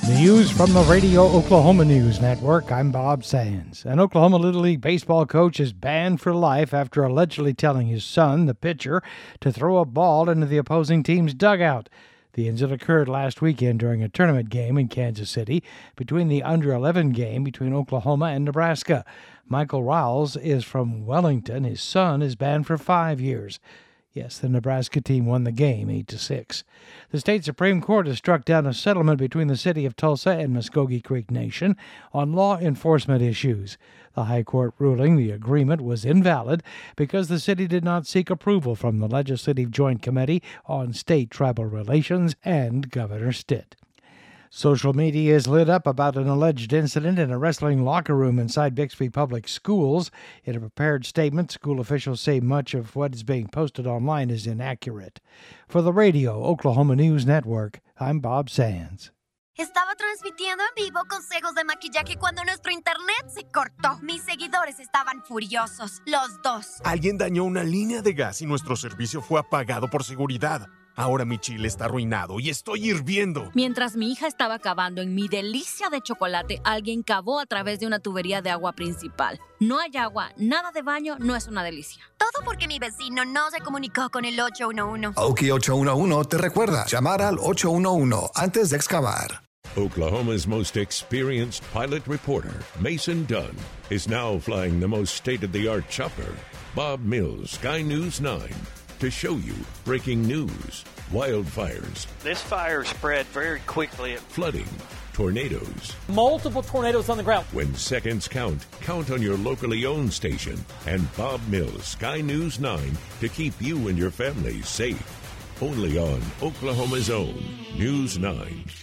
News from the Radio Oklahoma News Network. I'm Bob Sands. An Oklahoma Little League baseball coach is banned for life after allegedly telling his son, the pitcher, to throw a ball into the opposing team's dugout. The incident occurred last weekend during a tournament game in Kansas City between the under-11 game between Oklahoma and Nebraska. Michael Riles is from Wellington. His son is banned for 5 years. Yes, the Nebraska team won the game 8-6. The state Supreme Court has struck down a settlement between the city of Tulsa and Muskogee Creek Nation on law enforcement issues. The High Court ruling the agreement was invalid because the city did not seek approval from the Legislative Joint Committee on State-Tribal Relations and Governor Stitt. Social media is lit up about an alleged incident in a wrestling locker room inside Bixby Public Schools. In a prepared statement, school officials say much of what is being posted online is inaccurate. For the Radio Oklahoma News Network, I'm Bob Sands. Estaba transmitiendo en vivo consejos de maquillaje cuando nuestro internet se cortó. Mis seguidores estaban furiosos, los dos. Alguien dañó una línea de gas y nuestro servicio fue apagado por seguridad. Ahora mi chile está arruinado y estoy hirviendo. Mientras mi hija estaba cavando en mi delicia de chocolate, alguien cavó a través de una tubería de agua principal. No hay agua, nada de baño, no es una delicia. Todo porque mi vecino no se comunicó con el 811. Okie 811 te recuerda llamar al 811 antes de excavar. Oklahoma's most experienced pilot reporter, Mason Dunn, is now flying the most state-of-the-art chopper, Bob Mills, Sky News 9, to show you breaking news, wildfires. This fire spread very quickly. Flooding, tornadoes. Multiple tornadoes on the ground. When seconds count, count on your locally owned station and Bob Mills, Sky News 9, to keep you and your family safe. Only on Oklahoma's own News 9.